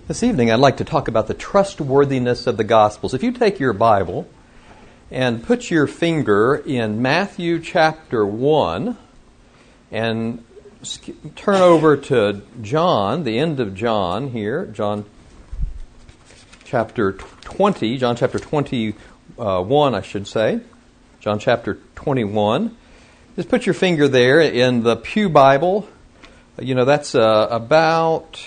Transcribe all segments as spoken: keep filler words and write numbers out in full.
This evening I'd like to talk about the trustworthiness of the Gospels. If you take your Bible and put your finger in Matthew chapter one and turn over to John, the end of John here, John chapter twenty, John chapter twenty-one, I should say, John chapter twenty-one. Just put your finger there in the Pew Bible. You know, that's uh, about...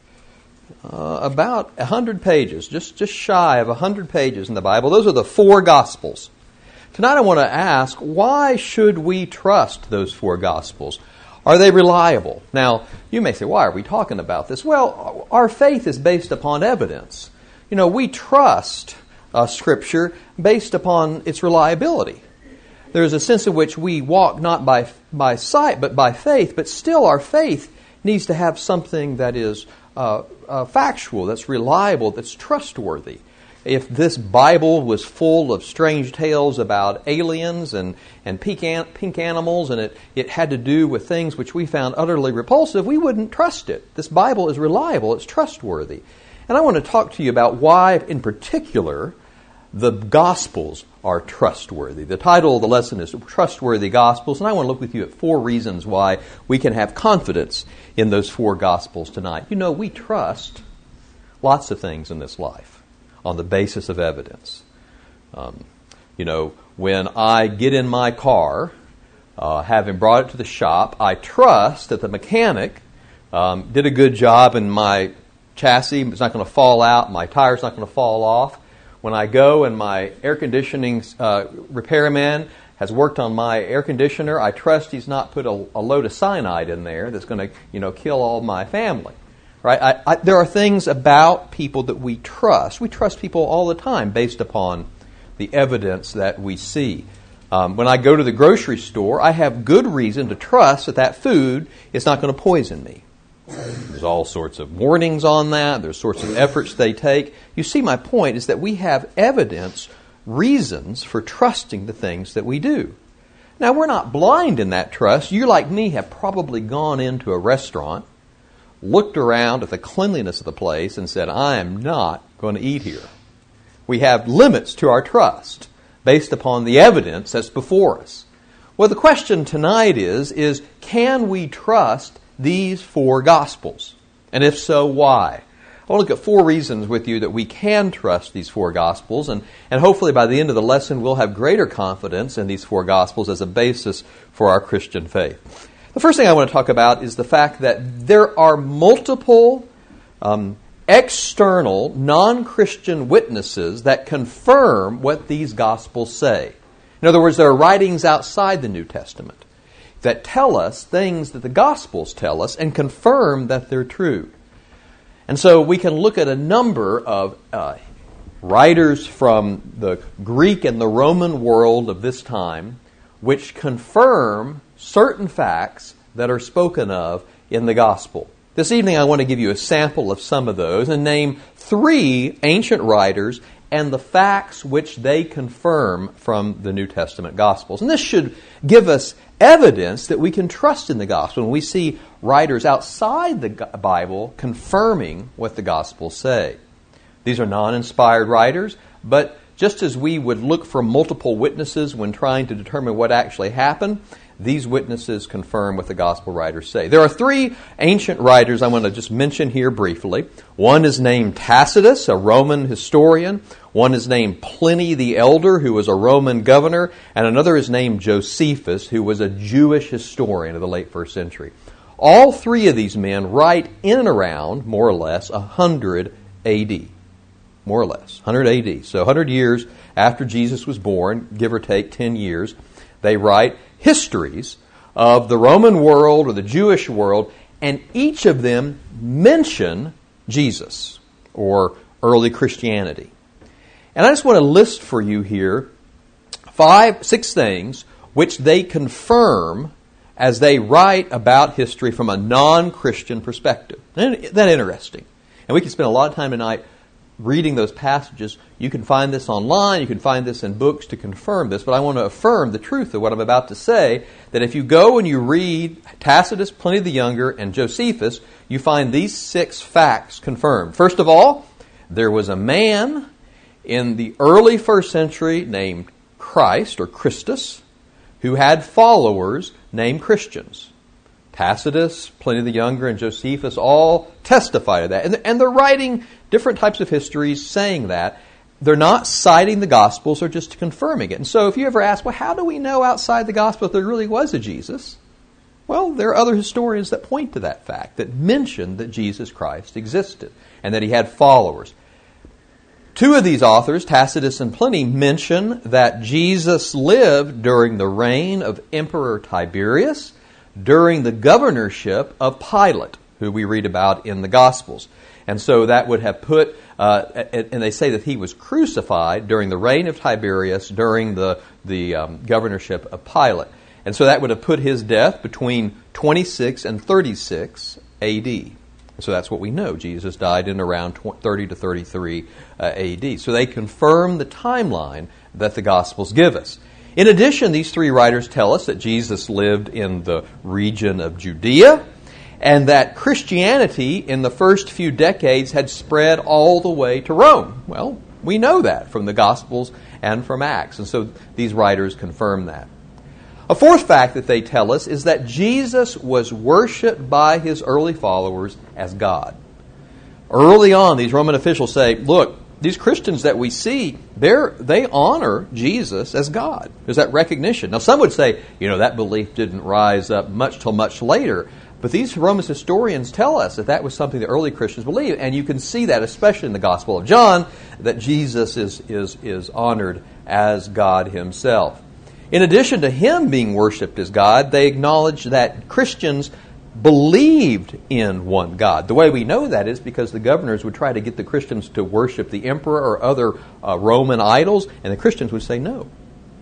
Uh, about a hundred pages, just, just shy of a hundred pages in the Bible. Those are the four Gospels. Tonight I want to ask, why should we trust those four Gospels? Are they reliable? Now, you may say, why are we talking about this? Well, our faith is based upon evidence. You know, we trust uh, Scripture based upon its reliability. There's a sense in which we walk not by by sight, but by faith, but still our faith needs to have something that is Uh, uh, factual, that's reliable, that's trustworthy. If this Bible was full of strange tales about aliens and, and pink, an, pink animals, and it, it had to do with things which we found utterly repulsive, we wouldn't trust it. This Bible is reliable, it's trustworthy. And I want to talk to you about why, in particular, the Gospels are trustworthy. The title of the lesson is Trustworthy Gospels, and I want to look with you at four reasons why we can have confidence in those four Gospels tonight. You know, we trust lots of things in this life on the basis of evidence. Um, you know, when I get in my car, uh, having brought it to the shop, I trust that the mechanic um, did a good job and my chassis is not going to fall out, my tire's not going to fall off. When I go and my air conditioning uh, repairman has worked on my air conditioner, I trust he's not put a, a load of cyanide in there that's going to, you know, kill all my family. Right? I, I, there are things about people that we trust. We trust people all the time based upon the evidence that we see. Um, when I go to the grocery store, I have good reason to trust that that food is not going to poison me. There's all sorts of warnings on that. There's sorts of efforts they take. You see, my point is that we have evidence, reasons for trusting the things that we do. Now, we're not blind in that trust. You, like me, have probably gone into a restaurant, looked around at the cleanliness of the place, and said, I am not going to eat here. We have limits to our trust based upon the evidence that's before us. Well, the question tonight is, is can we trust these four Gospels? And if so, why? I want to look at four reasons with you that we can trust these four Gospels, and, and hopefully by the end of the lesson we'll have greater confidence in these four Gospels as a basis for our Christian faith. The first thing I want to talk about is the fact that there are multiple um, external, non-Christian witnesses that confirm what these Gospels say. In other words, there are writings outside the New Testament that tell us things that the Gospels tell us and confirm that they're true. And so we can look at a number of uh, writers from the Greek and the Roman world of this time which confirm certain facts that are spoken of in the Gospel. This evening I want to give you a sample of some of those and name three ancient writers and the facts which they confirm from the New Testament Gospels. And this should give us evidence that we can trust in the Gospel when we see writers outside the Bible confirming what the Gospels say. These are non-inspired writers, but just as we would look for multiple witnesses when trying to determine what actually happened, these witnesses confirm what the Gospel writers say. There are three ancient writers I want to just mention here briefly. One is named Tacitus, a Roman historian. One is named Pliny the Elder, who was a Roman governor. And another is named Josephus, who was a Jewish historian of the late first century. All three of these men write in and around, more or less, one hundred A D. More or less, one hundred A D. So one hundred years after Jesus was born, give or take ten years, they write histories of the Roman world or the Jewish world, and each of them mention Jesus or early Christianity. And I just want to list for you here five, six things which they confirm as they write about history from a non-Christian perspective. Isn't that interesting? And we can spend a lot of time tonight reading those passages. You can find this online, you can find this in books to confirm this, but I want to affirm the truth of what I'm about to say, that if you go and you read Tacitus, Pliny the Younger, and Josephus, you find these six facts confirmed. First of all, there was a man in the early first century named Christ, or Christus, who had followers named Christians. Tacitus, Pliny the Younger, and Josephus all testify to that. And, and they're writing different types of histories saying that. They're not citing the Gospels, they're just confirming it. And so if you ever ask, well, how do we know outside the Gospel if there really was a Jesus? Well, there are other historians that point to that fact, that mention that Jesus Christ existed and that he had followers. Two of these authors, Tacitus and Pliny, mention that Jesus lived during the reign of Emperor Tiberius, during the governorship of Pilate, who we read about in the Gospels. And so that would have put, uh, and they say that he was crucified during the reign of Tiberius, during the, the um, governorship of Pilate. And so that would have put his death between twenty-six and thirty-six A D. So that's what we know. Jesus died in around thirty to thirty-three uh, A D. So they confirm the timeline that the Gospels give us. In addition, these three writers tell us that Jesus lived in the region of Judea and that Christianity in the first few decades had spread all the way to Rome. Well, we know that from the Gospels and from Acts, and so these writers confirm that. A fourth fact that they tell us is that Jesus was worshipped by his early followers as God. Early on, these Roman officials say, look, these Christians that we see, they're, they honor Jesus as God. There's that recognition. Now, some would say, you know, that belief didn't rise up much till much later. But these Roman historians tell us that that was something the early Christians believed. And you can see that, especially in the Gospel of John, that Jesus is, is, is honored as God himself. In addition to him being worshipped as God, they acknowledge that Christians believed in one God. The way we know that is because the governors would try to get the Christians to worship the emperor or other uh, Roman idols, and the Christians would say no.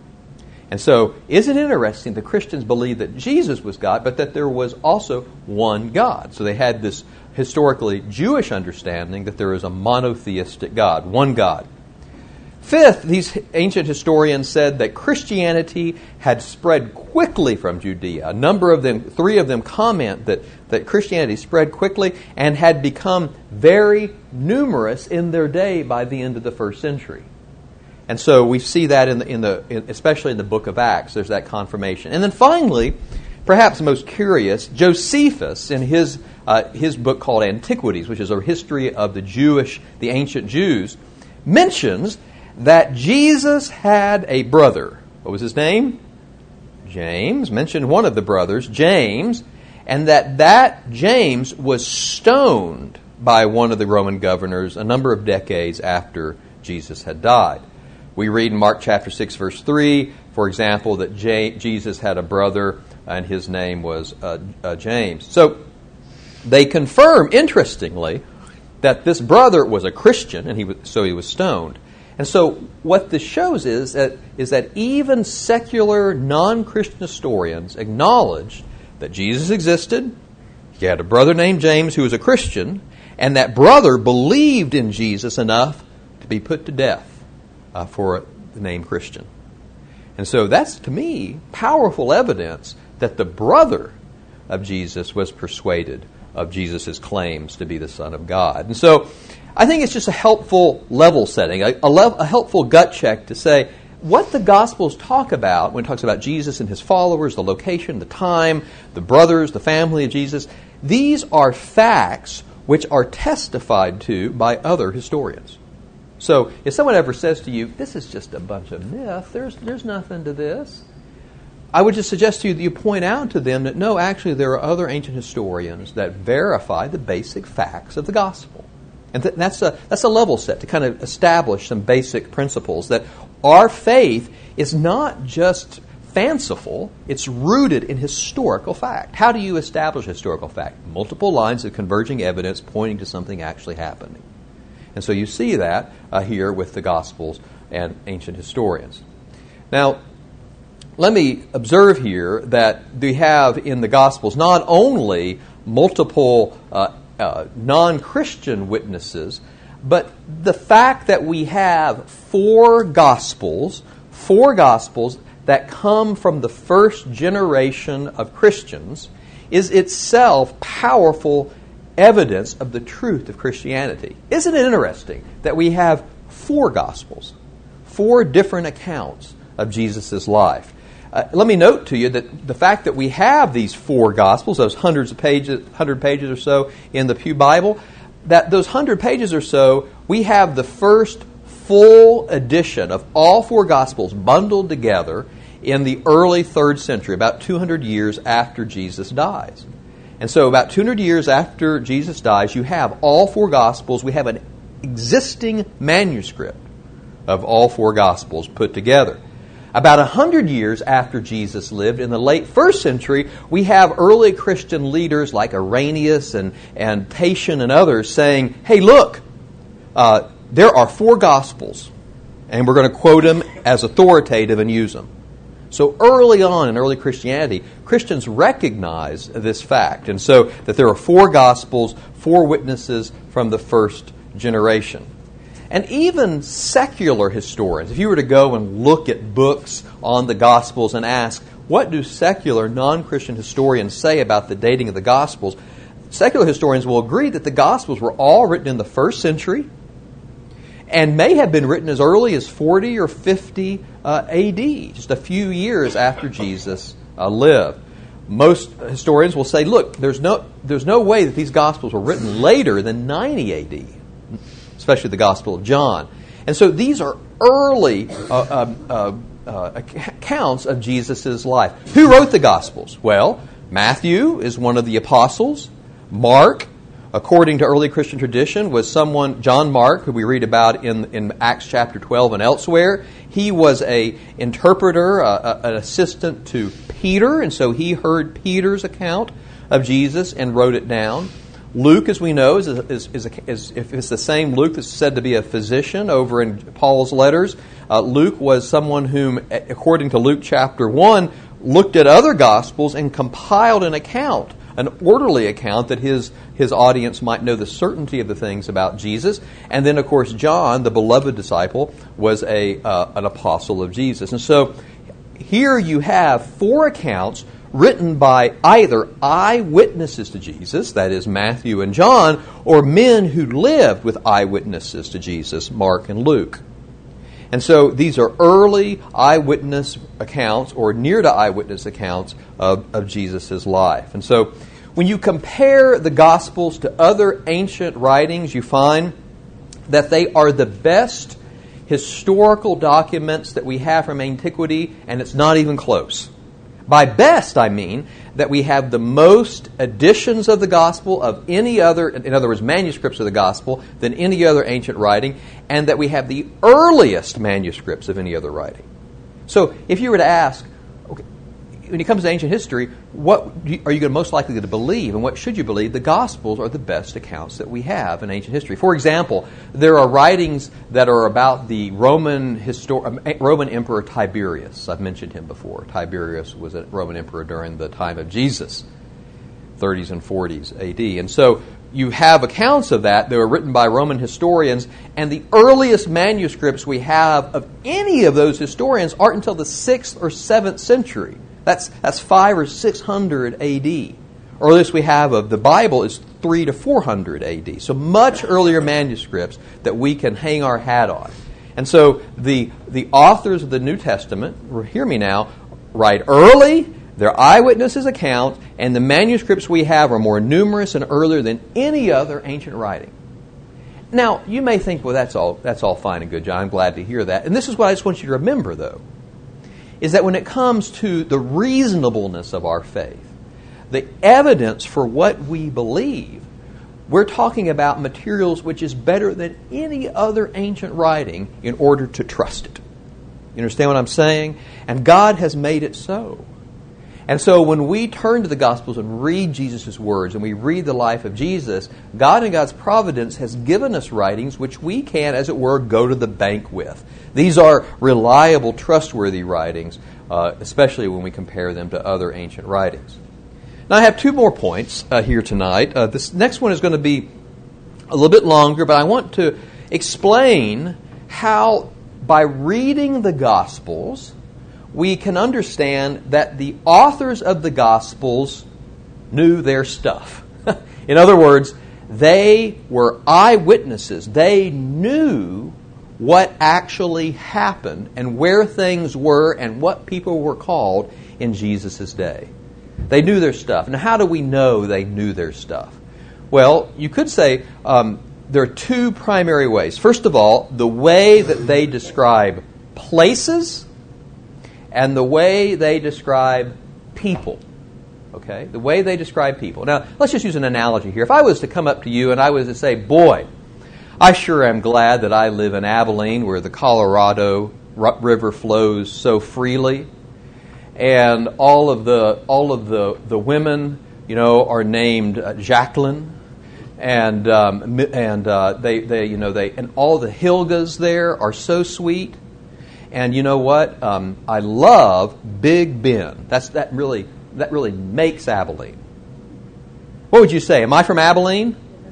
And so, isn't it interesting? The Christians believed that Jesus was God, but that there was also one God. So they had this historically Jewish understanding that there is a monotheistic God, one God. Fifth, these ancient historians said that Christianity had spread quickly from Judea. A number of them, three of them comment that, that Christianity spread quickly and had become very numerous in their day by the end of the first century. And so we see that in the, in the in, especially in the book of Acts, there's that confirmation. And then finally, perhaps most curious, Josephus, in his uh, his book called Antiquities, which is a history of the Jewish, the ancient Jews, mentions that Jesus had a brother. What was his name? James. Mentioned one of the brothers, James, and that that James was stoned by one of the Roman governors a number of decades after Jesus had died. We read in Mark chapter six, verse three, for example, that J- Jesus had a brother and his name was uh, uh, James. So they confirm, interestingly, that this brother was a Christian, and he was, so he was stoned. And so what this shows is that, is that even secular non-Christian historians acknowledged that Jesus existed, he had a brother named James who was a Christian, and that brother believed in Jesus enough to be put to death uh, for the name Christian. And so that's, to me, powerful evidence that the brother of Jesus was persuaded of Jesus' claims to be the Son of God. And so I think it's just a helpful level setting, a, a, le- a helpful gut check to say what the Gospels talk about when it talks about Jesus and his followers, the location, the time, the brothers, the family of Jesus. These are facts which are testified to by other historians. So if someone ever says to you, this is just a bunch of myth, there's, there's nothing to this, I would just suggest to you that you point out to them that no, actually there are other ancient historians that verify the basic facts of the Gospel. And th- that's a that's a level set to kind of establish some basic principles that our faith is not just fanciful, it's rooted in historical fact. How do you establish historical fact? Multiple lines of converging evidence pointing to something actually happening. And so you see that uh, here with the Gospels and ancient historians. Now, let me observe here that we have in the Gospels not only multiple uh, Uh, non-Christian witnesses, But the fact that we have four Gospels, four Gospels that come from the first generation of Christians is itself powerful evidence of the truth of Christianity. Isn't it interesting that we have four Gospels, four different accounts of Jesus' life? Uh, let me note to you that the fact that we have these four Gospels, those hundreds of pages, hundred pages or so in the Pew Bible, that those hundred pages or so, we have the first full edition of all four Gospels bundled together in the early third century, about two hundred years after Jesus dies. And so about two hundred years after Jesus dies, you have all four Gospels. We have an existing manuscript of all four Gospels put together. About one hundred years after Jesus lived, in the late first century, we have early Christian leaders like Irenaeus and, and Tatian and others saying, hey, look, uh, there are four Gospels, and we're going to quote them as authoritative and use them. So early on in early Christianity, Christians recognize this fact, and so that there are four Gospels, four witnesses from the first generation. And even secular historians, if you were to go and look at books on the Gospels and ask, what do secular non-Christian historians say about the dating of the Gospels? Secular historians will agree that the Gospels were all written in the first century and may have been written as early as forty or fifty uh, A D, just a few years after Jesus uh, lived. Most historians will say, look, there's no, there's no way that these Gospels were written later than ninety A D. Especially the Gospel of John. And so these are early uh, uh, uh, uh, accounts of Jesus' life. Who wrote the Gospels? Well, Matthew is one of the apostles. Mark, according to early Christian tradition, was someone, John Mark, who we read about in, in Acts chapter twelve and elsewhere. He was a interpreter, uh, an assistant to Peter, and so he heard Peter's account of Jesus and wrote it down. Luke, as we know, is, is, is, a, is if it's the same Luke that's said to be a physician over in Paul's letters. Uh, Luke was someone whom, according to Luke chapter one, looked at other Gospels and compiled an account, an orderly account that his, his audience might know the certainty of the things about Jesus. And then, of course, John, the beloved disciple, was a uh, an apostle of Jesus. And so here you have four accounts written by either eyewitnesses to Jesus, that is Matthew and John, or men who lived with eyewitnesses to Jesus, Mark and Luke. And so these are early eyewitness accounts or near to eyewitness accounts of, of Jesus' life. And so when you compare the Gospels to other ancient writings, you find that they are the best historical documents that we have from antiquity, and it's not even close. By best, I mean that we have the most editions of the Gospel of any other, in other words, manuscripts of the Gospel, than any other ancient writing, and that we have the earliest manuscripts of any other writing. So if you were to ask, okay, when it comes to ancient history, what are you most likely to believe, and what should you believe? The Gospels are the best accounts that we have in ancient history. For example, there are writings that are about the Roman histor- Roman Emperor Tiberius. I've mentioned him before. Tiberius was a Roman emperor during the time of Jesus, thirties and forties A D. And so you have accounts of that that were written by Roman historians, and the earliest manuscripts we have of any of those historians aren't until the sixth or seventh century. That's that's five or six hundred A D. Earliest we have of the Bible is three to four hundred A D. So much earlier manuscripts that we can hang our hat on. And so the the authors of the New Testament, hear me now, write early, their eyewitnesses' account, and the manuscripts we have are more numerous and earlier than any other ancient writing. Now, you may think, well, that's all that's all fine and good, John. I'm glad to hear that. And this is what I just want you to remember, though, is that when it comes to the reasonableness of our faith, the evidence for what we believe, we're talking about materials which is better than any other ancient writing in order to trust it. You understand what I'm saying? And God has made it so. And so when we turn to the Gospels and read Jesus' words and we read the life of Jesus, God in God's providence has given us writings which we can, as it were, go to the bank with. These are reliable, trustworthy writings, uh, especially when we compare them to other ancient writings. Now I have two more points uh, here tonight. Uh, this next one is going to be a little bit longer, but I want to explain how by reading the Gospels, we can understand that the authors of the Gospels knew their stuff. In other words, they were eyewitnesses. They knew what actually happened and where things were and what people were called in Jesus' day. They knew their stuff. Now, how do we know they knew their stuff? Well, you could say um, there are two primary ways. First of all, the way that they describe places and the way they describe people. Okay? The way they describe people. Now, let's just use an analogy here. If I was to come up to you and I was to say, boy, I sure am glad that I live in Abilene where the Colorado River flows so freely, and all of the all of the, the women, you know, are named uh, Jacqueline, and um, and uh, they they you know they and all the Hilgas there are so sweet, and you know what? Um, I love Big Ben. That's that really that really makes Abilene. What would you say? Am I from Abilene?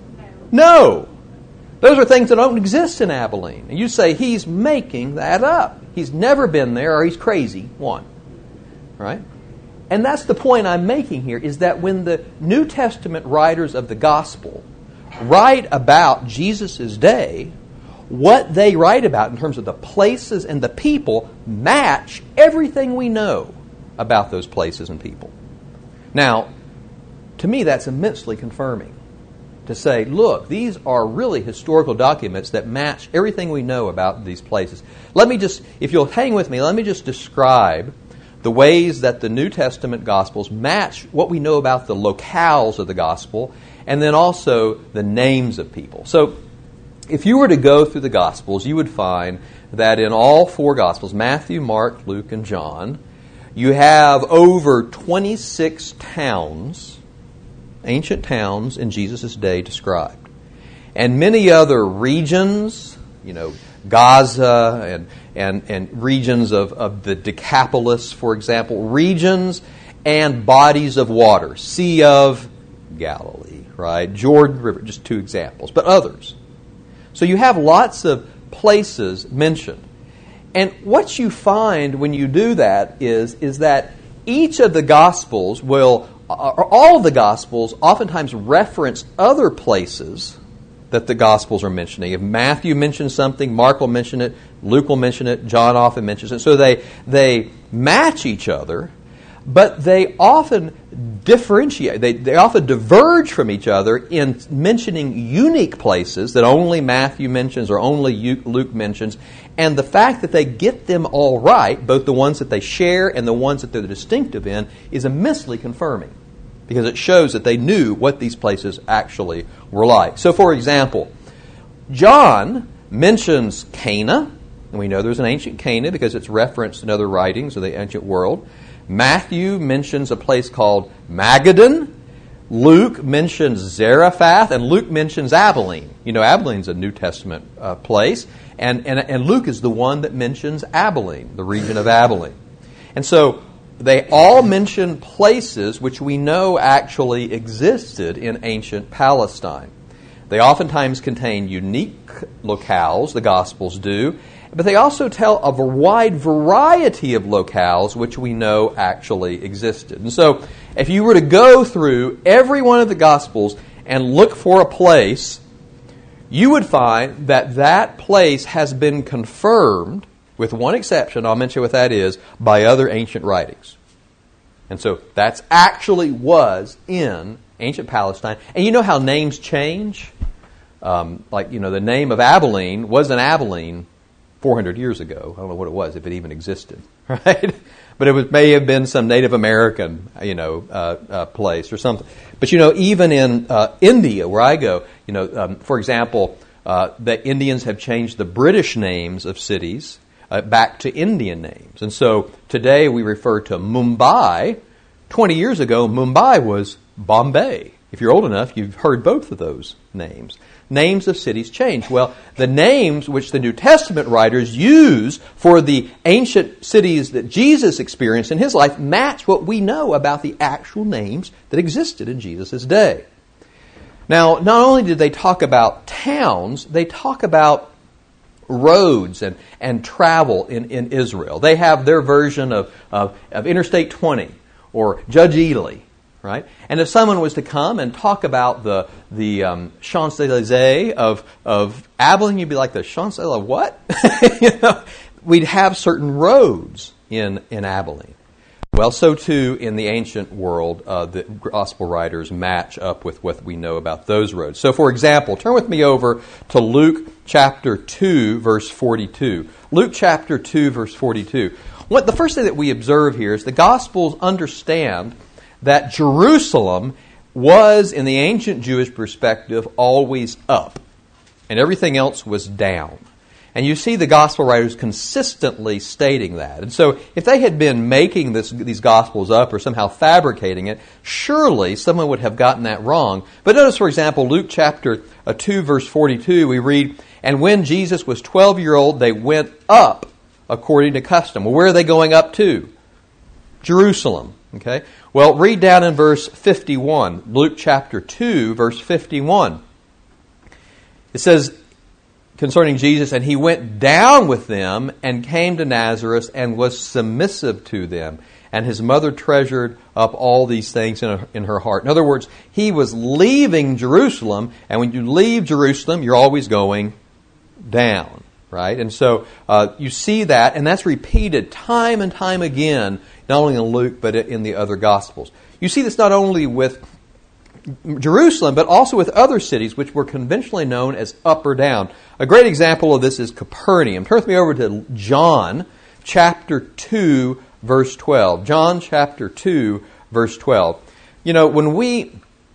No. Those are things that don't exist in Abilene. And you say, he's making that up. He's never been there, or he's crazy. One. Right? And that's the point I'm making here, is that when the New Testament writers of the Gospel write about Jesus' day, what they write about in terms of the places and the people match everything we know about those places and people. Now, to me, that's immensely confirming. To say, look, these are really historical documents that match everything we know about these places. Let me just, if you'll hang with me, let me just describe the ways that the New Testament Gospels match what we know about the locales of the Gospel, and then also the names of people. So, if you were to go through the Gospels, you would find that in all four Gospels, Matthew, Mark, Luke, and John, you have over twenty-six towns, ancient towns in Jesus' day described. And many other regions, you know, Gaza and and, and regions of, of the Decapolis, for example, regions and bodies of water. Sea of Galilee, right? Jordan River, just two examples, but others. So you have lots of places mentioned. And what you find when you do that is, is that each of the Gospels will, or all of the Gospels, oftentimes reference other places that the Gospels are mentioning. If Matthew mentions something, Mark will mention it, Luke will mention it, John often mentions it. So they they match each other, but they often differentiate. They, they often diverge from each other in mentioning unique places that only Matthew mentions or only Luke mentions. And the fact that they get them all right, both the ones that they share and the ones that they're distinctive in, is immensely confirming, because it shows that they knew what these places actually were like. So, for example, John mentions Cana, and we know there's an ancient Cana because it's referenced in other writings of the ancient world. Matthew mentions a place called Magadan. Luke mentions Zarephath, and Luke mentions Abilene. You know, Abilene's a New Testament uh, place, and, and, and Luke is the one that mentions Abilene, the region of Abilene. And so they all mention places which we know actually existed in ancient Palestine. They oftentimes contain unique locales, the Gospels do, but they also tell of a wide variety of locales which we know actually existed. And so, if you were to go through every one of the Gospels and look for a place, you would find that that place has been confirmed, with one exception, I'll mention what that is, by other ancient writings. And so that's actually was in ancient Palestine. And you know how names change? Um, like, you know, the name of Abilene wasn't Abilene four hundred years ago. I don't know what it was, if it even existed, right? But it was, may have been some Native American, you know, uh, uh, place or something. But, you know, even in uh, India, where I go, you know, um, for example, uh, the Indians have changed the British names of cities uh, back to Indian names. And so today we refer to Mumbai. twenty years ago, Mumbai was Bombay. If you're old enough, you've heard both of those names. Names of cities change. Well, the names which the New Testament writers use for the ancient cities that Jesus experienced in his life match what we know about the actual names that existed in Jesus' day. Now, not only did they talk about towns, they talk about roads and, and travel in, in Israel. They have their version of, of, of Interstate twenty or Judge Ely, right? And if someone was to come and talk about the the um, Champs-Élysées of, of Abilene, you'd be like, the Champs-Élysées what? you know, we'd have certain roads in, in Abilene. Well, so too in the ancient world, uh, the gospel writers match up with what we know about those roads. So, for example, turn with me over to Luke chapter two, verse forty-two. Luke chapter two, verse forty-two. What the first thing that we observe here is the Gospels understand that Jerusalem was, in the ancient Jewish perspective, always up, and everything else was down. And you see the gospel writers consistently stating that. And so if they had been making this, these gospels up or somehow fabricating it, surely someone would have gotten that wrong. But notice, for example, Luke chapter two, verse forty-two, we read, "And when Jesus was twelve years old, they went up according to custom." Well, where are they going up to? Jerusalem. Okay. Well, read down in verse fifty-one. Luke chapter two, verse fifty-one. It says, concerning Jesus, "And he went down with them and came to Nazareth and was submissive to them. And his mother treasured up all these things in her, in her heart." In other words, he was leaving Jerusalem, and when you leave Jerusalem, you're always going down, right? And so uh, you see that, and that's repeated time and time again, not only in Luke, but in the other Gospels. You see this not only with Jerusalem, but also with other cities which were conventionally known as up or down. A great example of this is Capernaum. Turn with me over to John chapter two, verse twelve. John chapter two, verse twelve. You know, when we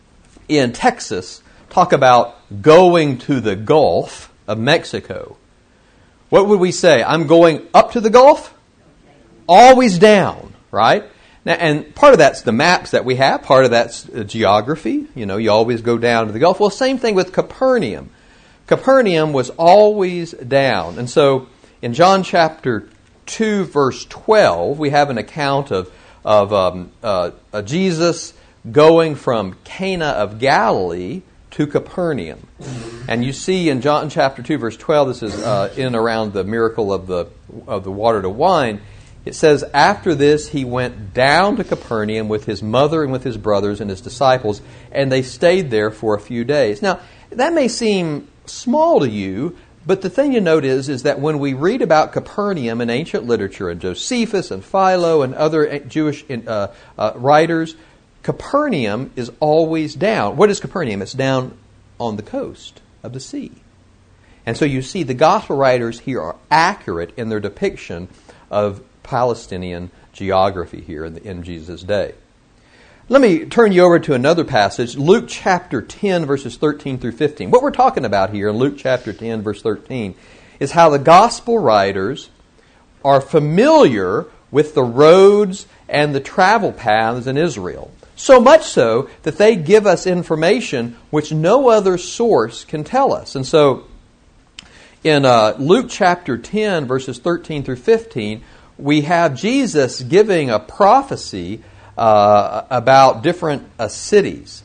in Texas talk about going to the Gulf of Mexico, what would we say? I'm going up to the Gulf? Always down, right? Now, and part of that's the maps that we have. Part of that's geography. You know, you always go down to the Gulf. Well, same thing with Capernaum. Capernaum was always down. And so in John chapter two, verse twelve, we have an account of, of um, uh, uh, Jesus going from Cana of Galilee to Capernaum. And you see in John chapter two, verse twelve, this is uh, in and around the miracle of the of the water to wine. It says, "After this, he went down to Capernaum with his mother and with his brothers and his disciples, and they stayed there for a few days." Now, that may seem small to you, but the thing you note is, is that when we read about Capernaum in ancient literature, and Josephus and Philo and other Jewish uh, uh, writers, Capernaum is always down. What is Capernaum? It's down on the coast of the sea. And so you see the gospel writers here are accurate in their depiction of Palestinian geography here in, the, in Jesus' day. Let me turn you over to another passage, Luke chapter ten, verses thirteen through fifteen. What we're talking about here in Luke chapter ten, verse thirteen, is how the gospel writers are familiar with the roads and the travel paths in Israel. So much so that they give us information which no other source can tell us. And so in uh, Luke chapter ten, verses thirteen through fifteen, we have Jesus giving a prophecy uh, about different uh, cities.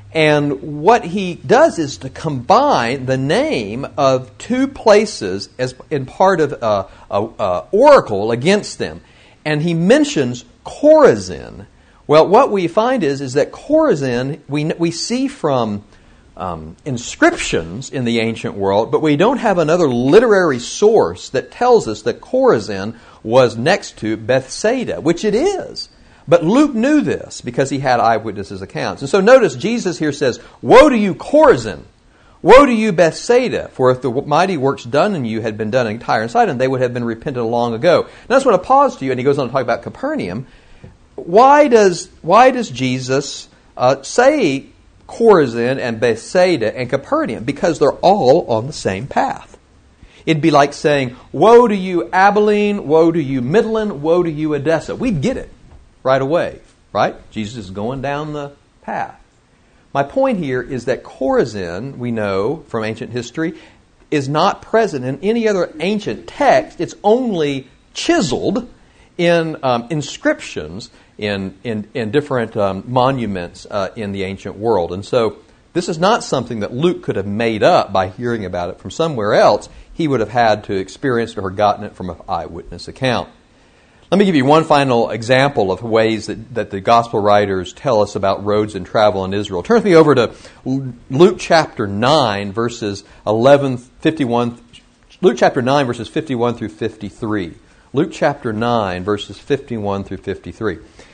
And what he does is to combine the name of two places as in part of uh, a, a oracle against them. And he mentions Chorazin. Well, what we find is, is that Chorazin, we, we see from Um, inscriptions in the ancient world, but we don't have another literary source that tells us that Chorazin was next to Bethsaida, which it is. But Luke knew this because he had eyewitnesses' accounts. And so notice Jesus here says, "Woe to you, Chorazin! Woe to you, Bethsaida! For if the mighty works done in you had been done in Tyre and Sidon, they would have been repented long ago." Now I just want to pause to you, and he goes on to talk about Capernaum. Why does, why does Jesus uh, say Chorazin and Bethsaida and Capernaum? Because they're all on the same path. It'd be like saying, "Woe to you, Abilene, woe to you, Midland, woe to you, Edessa." We'd get it right away, right? Jesus is going down the path. My point here is that Chorazin, we know from ancient history, is not present in any other ancient text. It's only chiseled in um, inscriptions in, in, in different um, monuments uh, in the ancient world. And so This is not something that Luke could have made up by hearing about it from somewhere else. He would have had to experience or gotten it from an eyewitness account. Let me give you one final example of ways that, that the gospel writers tell us about roads and travel in Israel. Turn with me over to Luke chapter nine, verses eleven, fifty-one. Luke chapter nine, verses fifty-one through fifty-three. Luke chapter nine, verses fifty-one through fifty-three.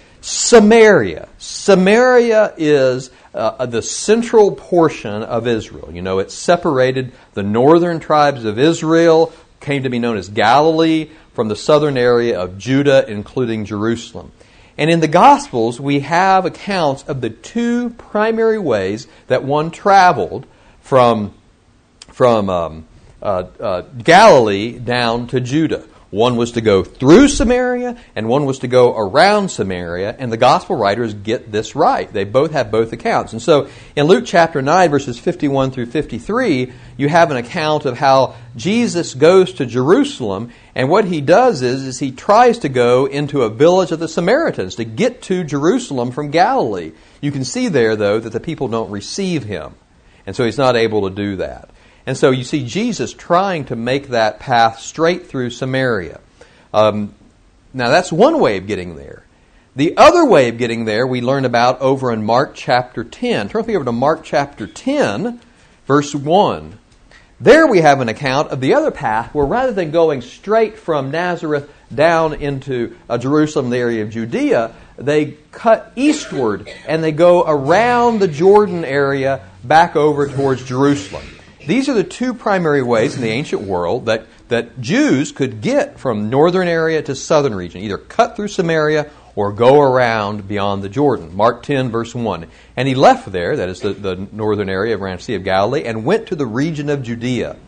Samaria. Samaria is uh, the central portion of Israel. You know, it separated the northern tribes of Israel, came to be known as Galilee, from the southern area of Judah, including Jerusalem. And in the Gospels, we have accounts of the two primary ways that one traveled from, from um, uh, uh, Galilee down to Judah. One was to go through Samaria, and one was to go around Samaria, and the gospel writers get this right. They both have both accounts. And so in Luke chapter nine, verses fifty-one through fifty-three, you have an account of how Jesus goes to Jerusalem, and what he does is, is he tries to go into a village of the Samaritans to get to Jerusalem from Galilee. You can see there, though, that the people don't receive him, and so he's not able to do that. And so you see Jesus trying to make that path straight through Samaria. Um, now that's one way of getting there. The other way of getting there we learn about over in Mark chapter ten. Turn with me over to Mark chapter ten, verse one. There we have an account of the other path where rather than going straight from Nazareth down into uh, Jerusalem, the area of Judea, they cut eastward and they go around the Jordan area back over towards Jerusalem. These are the two primary ways in the ancient world that, that Jews could get from northern area to southern region, either cut through Samaria or go around beyond the Jordan. Mark ten, verse one. And he left there, that is the, the northern area around the Sea of Galilee, and went to the region of Judea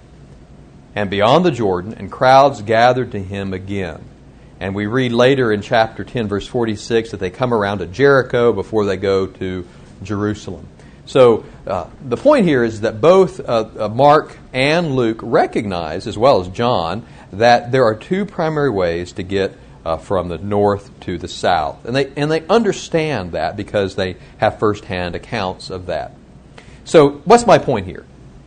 and beyond the Jordan, and crowds gathered to him again. And we read later in chapter ten, verse forty-six, that they come around to Jericho before they go to Jerusalem. So uh, the point here is that both uh, uh, Mark and Luke recognize, as well as John, that there are two primary ways to get uh, from the north to the south. And they, and they understand that because they have firsthand accounts of that. So what's my point here?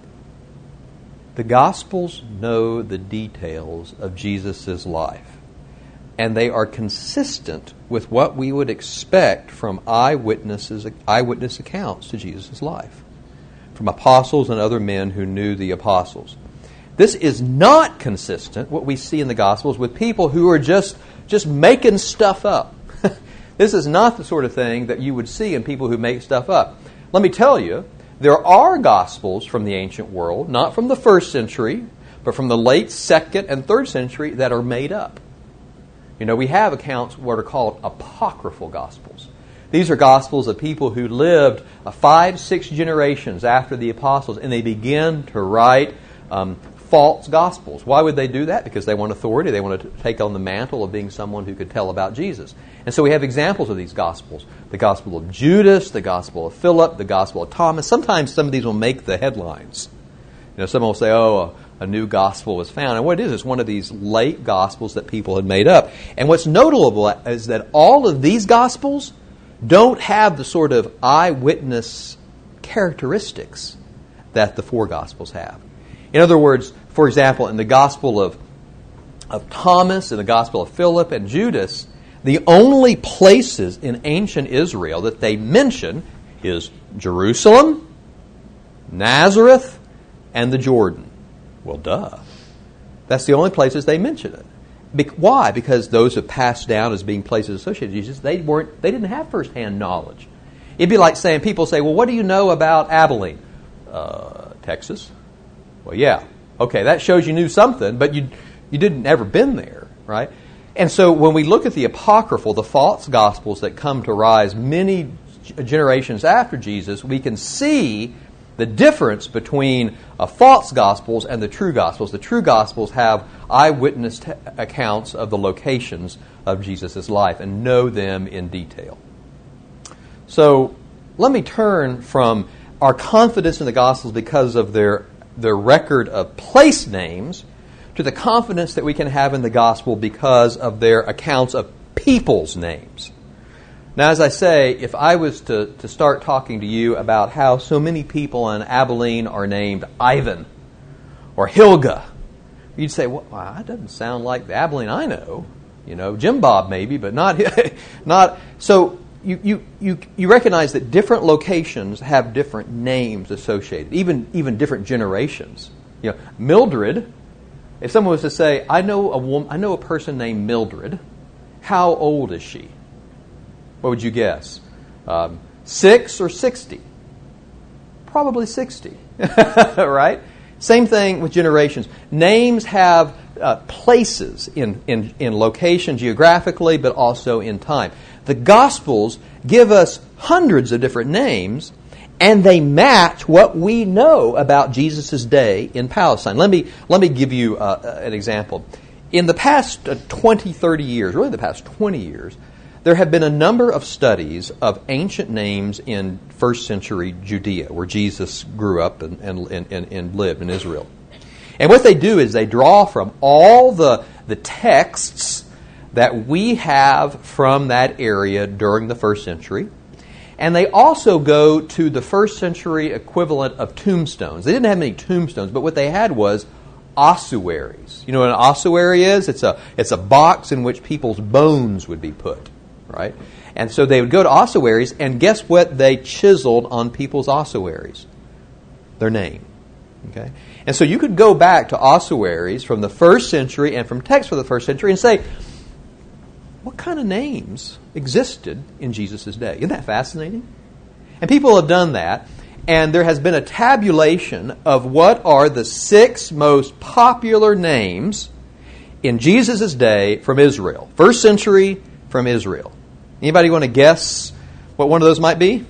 The Gospels know the details of Jesus' life. And they are consistent with what we would expect from eyewitnesses, eyewitness accounts to Jesus' life, from apostles and other men who knew the apostles. This is not consistent, what we see in the Gospels, with people who are just, just making stuff up. This is not the sort of thing that you would see in people who make stuff up. Let me tell you, there are Gospels from the ancient world, not from the first century, but from the late second and third century that are made up. You know, we have accounts what are called apocryphal Gospels. These are Gospels of people who lived uh, five, six generations after the apostles, and they begin to write um, false Gospels. Why would they do that? Because they want authority. They want to take on the mantle of being someone who could tell about Jesus. And so we have examples of these Gospels. The Gospel of Judas, the Gospel of Philip, the Gospel of Thomas. Sometimes some of these will make the headlines. You know, someone will say, oh, a new gospel was found. And what it is, is one of these late gospels that people had made up. And what's notable is that all of these gospels don't have the sort of eyewitness characteristics that the four gospels have. In other words, for example, in the gospel of, of Thomas, in the gospel of Philip and Judas, the only places in ancient Israel that they mention is Jerusalem, Nazareth, and the Jordan. Well, duh. That's the only places they mention it. Be- why? Because those have passed down as being places associated with Jesus. They weren't. They didn't have firsthand knowledge. It'd be like saying, people say, well, what do you know about Abilene? Uh, Texas. Well, yeah. Okay, that shows you knew something, but you you didn't ever been there, right? And so when we look at the apocryphal, the false gospels that come to rise many generations after Jesus, we can see the difference between uh, false gospels and the true gospels. The true gospels have eyewitness t- accounts of the locations of Jesus' life and know them in detail. So let me turn from our confidence in the gospels because of their, their record of place names to the confidence that we can have in the gospel because of their accounts of people's names. Now, as I say, if I was to, to start talking to you about how so many people in Abilene are named Ivan or Hilga, you'd say, well, that doesn't sound like the Abilene I know. You know, Jim Bob maybe, but not... not. So you, you, you, you recognize that different locations have different names associated, even, even different generations. You know, Mildred, if someone was to say, I know a woman, I know a person named Mildred, how old is she? What would you guess? Um, six or sixty? Probably sixty, right? Same thing with generations. Names have uh, places in, in, in location geographically, but also in time. The Gospels give us hundreds of different names, and they match what we know about Jesus' day in Palestine. Let me, let me give you uh, an example. In the past uh, twenty, thirty years, really the past twenty years, there have been a number of studies of ancient names in first century Judea, where Jesus grew up and, and, and, and lived in Israel. And what they do is they draw from all the, the texts that we have from that area during the first century, and they also go to the first century equivalent of tombstones. They didn't have many tombstones, but what they had was ossuaries. You know what an ossuary is? It's a, it's a box in which people's bones would be put. Right? And so they would go to ossuaries, and guess what they chiseled on people's ossuaries? Their name. Okay? And so you could go back to ossuaries from the first century and from texts from the first century and say, what kind of names existed in Jesus' day? Isn't that fascinating? And people have done that, and there has been a tabulation of what are the six most popular names in Jesus' day from Israel. First century from Israel. Anybody want to guess what one of those might be?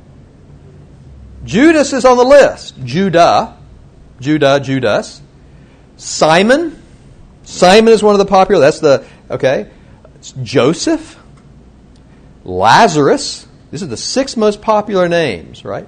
Judas is on the list. Judah. Judah, Judas. Simon. Simon is one of the popular. That's the, okay. Joseph. Lazarus. These are the six most popular names, right?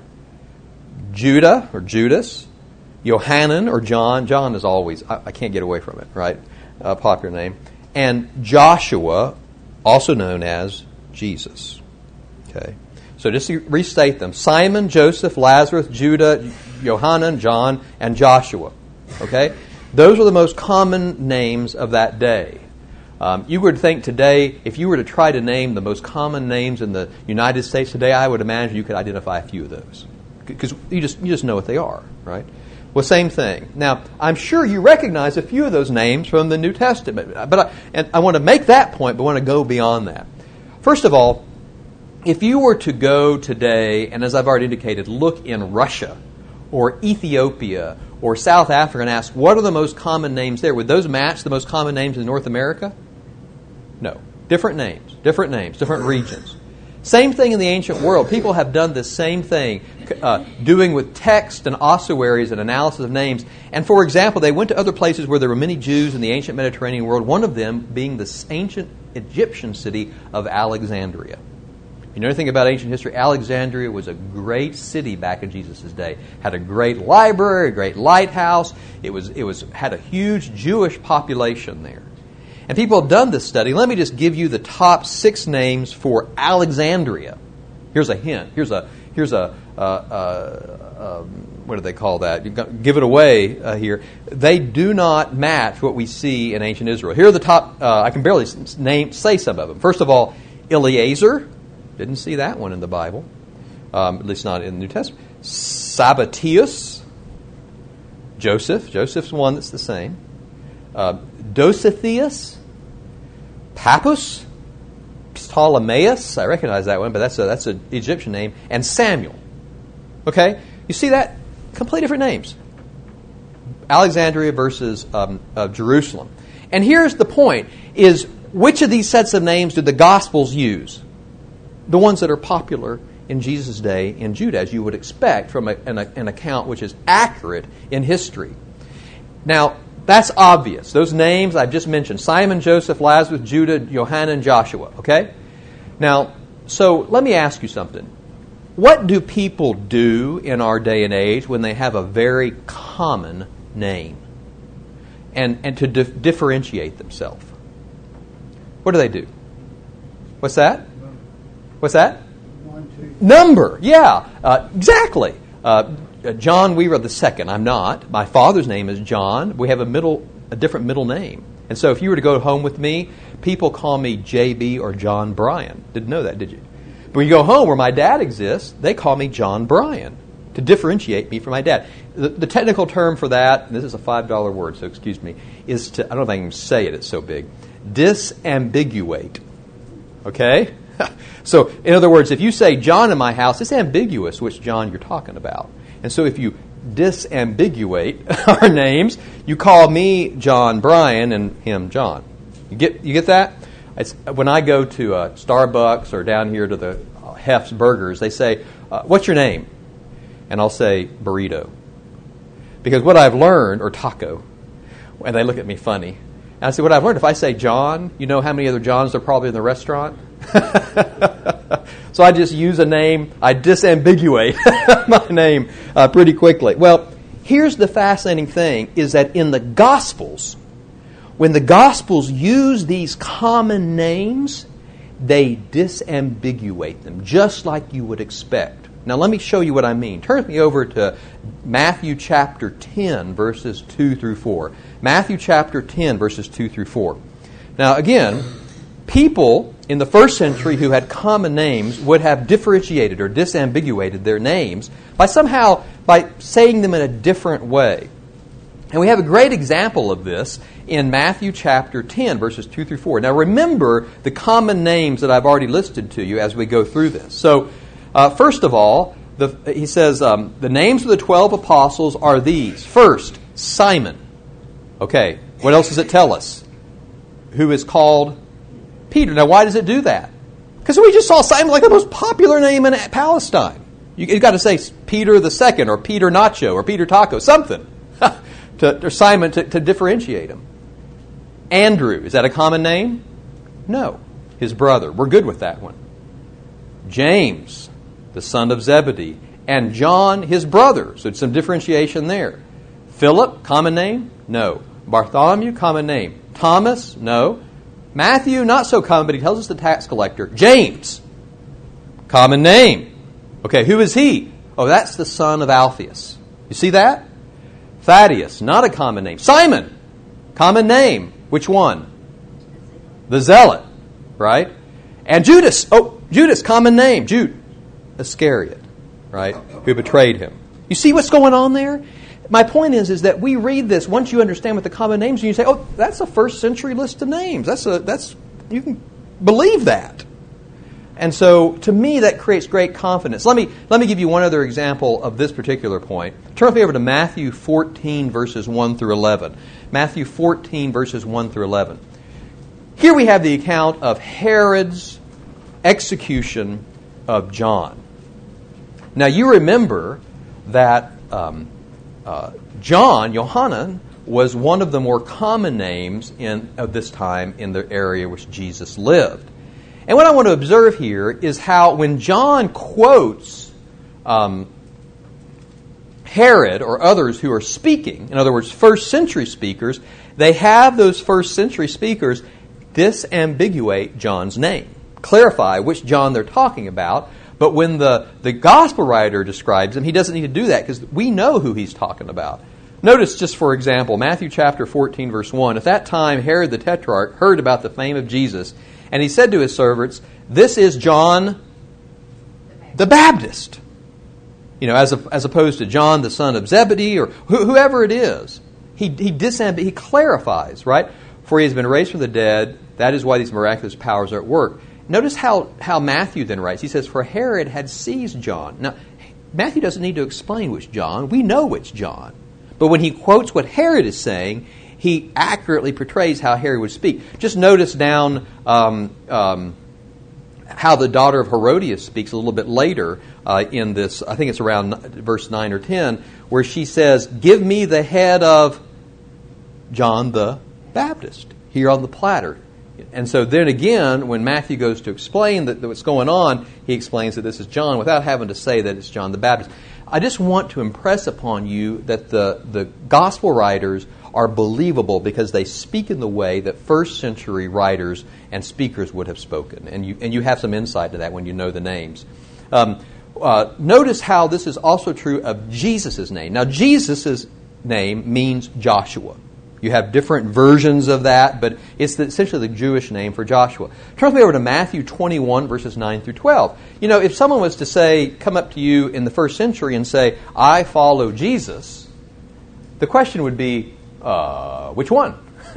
Judah or Judas. Yohanan or John. John is always, I, I can't get away from it, right? A popular name. And Joshua, also known as Jesus. Okay. So just to restate them. Simon, Joseph, Lazarus, Judah, Yohanan, John, and Joshua. Okay? Those are the most common names of that day. Um, you would think today, if you were to try to name the most common names in the United States today, I would imagine you could identify a few of those. Because you just, you just know what they are, right? Well, same thing. Now, I'm sure you recognize a few of those names from the New Testament. But I, and I want to make that point, but I want to go beyond that. First of all, if you were to go today, and as I've already indicated, look in Russia or Ethiopia or South Africa and ask, what are the most common names there? Would those match the most common names in North America? No. Different names, different names, different regions. Same thing in the ancient world. People have done the same thing, uh, doing with text and ossuaries and analysis of names. And for example, they went to other places where there were many Jews in the ancient Mediterranean world, one of them being the ancient Egyptian city of Alexandria. You know anything about ancient history? Alexandria was a great city back in Jesus' day. Had a great library, a great lighthouse. It was it was had a huge Jewish population there. And people have done this study. Let me just give you the top six names for Alexandria. Here's a hint. Here's a here's a uh, uh, um, what do they call that? You give it away uh, here. They do not match what we see in ancient Israel. Here are the top. Uh, I can barely name say some of them. First of all, Eliezer. Didn't see that one in the Bible, um, at least not in the New Testament. Sabbatius. Joseph. Joseph's one that's the same. Uh, Dositheus. Pappus. Ptolemaeus. I recognize that one, but that's a, that's an Egyptian name. And Samuel. Okay? You see that? Completely different names. Alexandria versus um, uh, Jerusalem. And here's the point, is which of these sets of names did the Gospels use? The ones that are popular in Jesus' day in Judah, as you would expect from a, an, an account which is accurate in history. Now, that's obvious. Those names I've just mentioned, Simon, Joseph, Lazarus, Judah, Yohanan, Joshua. Okay? Now, so let me ask you something. What do people do in our day and age when they have a very common name? And, and to dif- differentiate themselves. What do they do? What's that? What's that? One, two. Number, yeah, uh, exactly. Uh, John Weaver the second. I'm not. My father's name is John. We have a middle, a different middle name. And so if you were to go home with me, people call me J B or John Bryan. Didn't know that, did you? But when you go home where my dad exists, they call me John Bryan to differentiate me from my dad. The, the technical term for that, and this is a five dollar word, so excuse me, is to, I don't know if I can say it, it's so big, disambiguate. Okay? So, in other words, if you say John in my house, it's ambiguous which John you're talking about. And so if you disambiguate our names, you call me John Bryan and him John. You get you get that? It's, when I go to uh, Starbucks or down here to the uh, Hef's Burgers, they say, uh, what's your name? And I'll say burrito. Because what I've learned, or taco, and they look at me funny. And I say, what I've learned, if I say John, you know how many other Johns there are probably in the restaurant? So I just use a name, I disambiguate my name uh, pretty quickly. Well, here's the fascinating thing, is that in the Gospels, when the Gospels use these common names, they disambiguate them, just like you would expect. Now let me show you what I mean. Turn with me over to Matthew chapter ten, verses two through four. Matthew chapter ten, verses two through four. Now again, people in the first century who had common names would have differentiated or disambiguated their names by somehow by saying them in a different way. And we have a great example of this in Matthew chapter ten, verses two through four. Now remember the common names that I've already listed to you as we go through this. So, uh, first of all, the, he says, um, the names of the twelve apostles are these. First, Simon. Okay, what else does it tell us? Who is called Peter. Now, why does it do that? Because we just saw Simon like the most popular name in Palestine. You, you've got to say Peter the Second, or Peter Nacho, or Peter Taco, something, to, or Simon to, to differentiate him. Andrew, is that a common name? No. His brother. We're good with that one. James, the son of Zebedee, and John, his brother. So it's some differentiation there. Philip, common name? No. Bartholomew, common name. Thomas? No. Matthew, not so common, but he tells us the tax collector. James, common name. Okay, who is he? Oh, that's the son of Alphaeus. You see that? Thaddeus, not a common name. Simon, common name. Which one? The Zealot, right? And Judas, oh, Judas, common name. Jude Iscariot, right? Who betrayed him. You see what's going on there? My point is, is that we read this, once you understand what the common names are, you say, oh, that's a first century list of names. That's a, that's, you can believe that. And so, to me, that creates great confidence. Let me, let me give you one other example of this particular point. Turn with me over to Matthew fourteen, verses one through eleven. Matthew fourteen, verses one through eleven. Here we have the account of Herod's execution of John. Now, you remember that um, uh, John, Yohanan, was one of the more common names in of this time in the area which Jesus lived. And what I want to observe here is how when John quotes um, Herod or others who are speaking, in other words, first century speakers, they have those first century speakers disambiguate John's name, clarify which John they're talking about. But when the, the gospel writer describes him, he doesn't need to do that because we know who he's talking about. Notice just for example, Matthew chapter fourteen, verse one. At that time, Herod the Tetrarch heard about the fame of Jesus, and he said to his servants, "This is John the Baptist." You know, as a, as opposed to John the son of Zebedee or wh- whoever it is. He he disambiguates, he clarifies, right? For he has been raised from the dead. That is why these miraculous powers are at work. Notice how, how Matthew then writes. He says, "For Herod had seized John." Now, Matthew doesn't need to explain which John. We know which John. But when he quotes what Herod is saying, he accurately portrays how Herod would speak. Just notice down um, um, how the daughter of Herodias speaks a little bit later uh, in this, I think it's around verse nine or ten, where she says, "Give me the head of John the Baptist," here on the platter. And so then again, when Matthew goes to explain that, that what's going on, he explains that this is John without having to say that it's John the Baptist. I just want to impress upon you that the, the gospel writers are believable because they speak in the way that first century writers and speakers would have spoken. And you, and you have some insight to that when you know the names. Um, uh, notice how this is also true of Jesus' name. Now, Jesus' name means Joshua. You have different versions of that, but it's the, essentially the Jewish name for Joshua. Turn with me over to Matthew twenty-one, verses nine through twelve. You know, if someone was to say, come up to you in the first century and say, I follow Jesus, the question would be, uh, which one?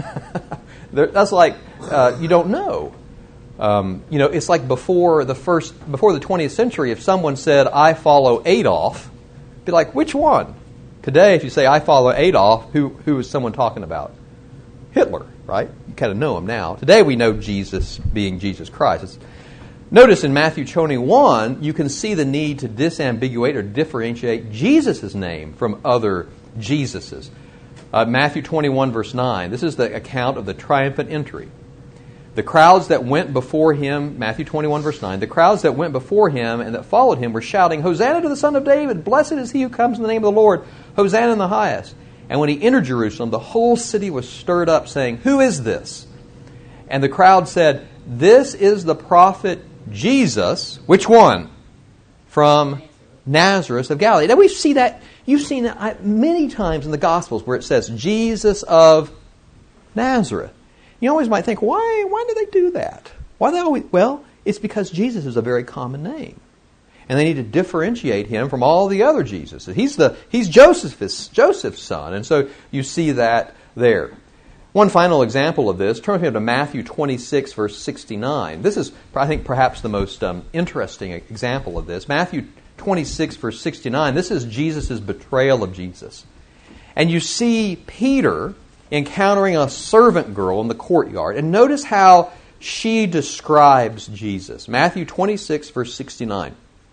That's like, uh, you don't know. Um, you know, it's like before the first, before the twentieth century, if someone said, I follow Adolf, be like, which one? Today, if you say, I follow Adolf, who who is someone talking about? Hitler, right? You kind of know him now. Today we know Jesus being Jesus Christ. It's, notice in Matthew twenty-one, you can see the need to disambiguate or differentiate Jesus' name from other Jesuses. Uh, Matthew twenty-one, verse nine, this is the account of the triumphant entry. The crowds that went before him, Matthew twenty-one, verse nine, the crowds that went before him and that followed him were shouting, Hosanna to the Son of David, blessed is he who comes in the name of the Lord, Hosanna in the highest. And when he entered Jerusalem, the whole city was stirred up, saying, who is this? And the crowd said, this is the prophet Jesus. Which one? From Nazareth of Galilee. Now we see that, you've seen that many times in the Gospels where it says, Jesus of Nazareth. You always might think, why Why do they do that? Why they always? Well, it's because Jesus is a very common name. And they need to differentiate him from all the other Jesuses. He's the he's Joseph's, Joseph's son. And so you see that there. One final example of this, turn with me to Matthew twenty-six, verse sixty-nine. This is, I think, perhaps the most um, interesting example of this. Matthew twenty-six, verse sixty-nine. This is Jesus' betrayal of Jesus. And you see Peter encountering a servant girl in the courtyard. And notice how she describes Jesus. Matthew twenty-six, verse sixty-nine.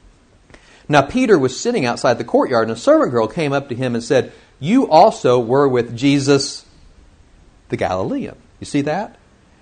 Now Peter was sitting outside the courtyard, and a servant girl came up to him and said, you also were with Jesus the Galilean. You see that?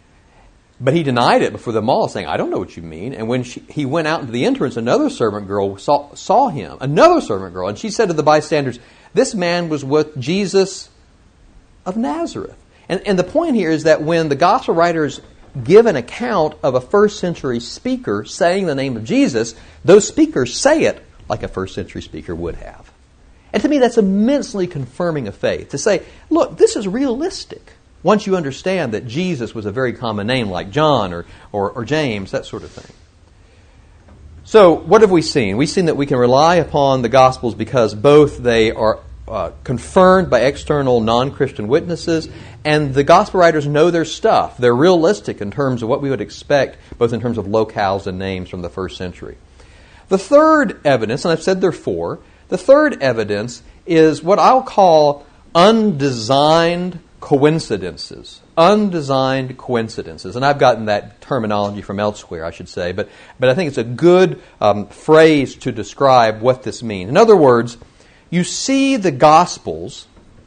But he denied it before them all, saying, I don't know what you mean. And when she, he went out into the entrance, another servant girl saw, saw him, another servant girl, and she said to the bystanders, this man was with Jesus of Nazareth. And, and the point here is that when the gospel writers give an account of a first century speaker saying the name of Jesus, those speakers say it like a first century speaker would have. And to me, that's immensely confirming of faith. To say, look, this is realistic. Once you understand that Jesus was a very common name like John or, or, or James, that sort of thing. So, what have we seen? We've seen that we can rely upon the Gospels because both they are Uh, confirmed by external non-Christian witnesses, and the gospel writers know their stuff. They're realistic in terms of what we would expect, both in terms of locales and names from the first century. The third evidence, and I've said there are four, the third evidence is what I'll call undesigned coincidences. Undesigned coincidences. And I've gotten that terminology from elsewhere, I should say, but, but I think it's a good um, phrase to describe what this means. In other words, you see the Gospels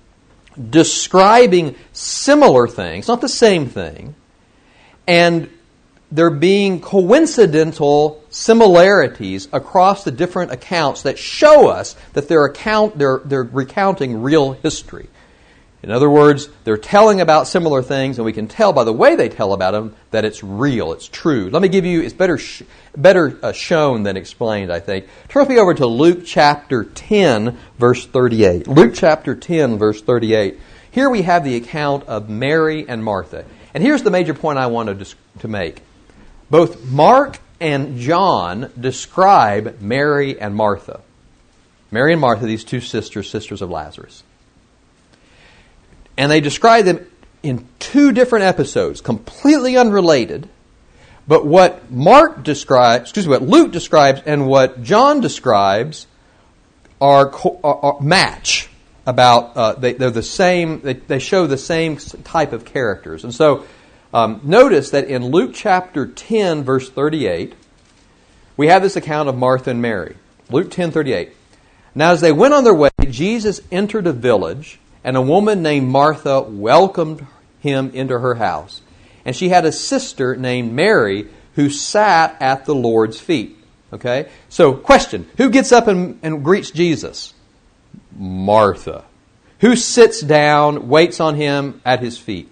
describing similar things, not the same thing, and there being coincidental similarities across the different accounts that show us that they're, account, they're, they're recounting real history. In other words, they're telling about similar things, and we can tell by the way they tell about them that it's real, it's true. Let me give you, it's better sh- better uh, shown than explained, I think. Turn with me over to Luke chapter ten, verse thirty-eight. Luke chapter ten, verse thirty-eight. Here we have the account of Mary and Martha. And here's the major point I wanted to, to make. Both Mark and John describe Mary and Martha. Mary and Martha, these two sisters, sisters of Lazarus. And they describe them in two different episodes, completely unrelated. But what Mark describes, excuse me, what Luke describes and what John describes are, are, are match about. Uh, they, they're the same. They, they show the same type of characters. And so, um, notice that in Luke chapter ten, verse thirty-eight, we have this account of Martha and Mary. Luke ten thirty-eight. Now, as they went on their way, Jesus entered a village. And a woman named Martha welcomed him into her house. And she had a sister named Mary who sat at the Lord's feet. Okay? So, question. Who gets up and, and greets Jesus? Martha. Who sits down, waits on him at his feet?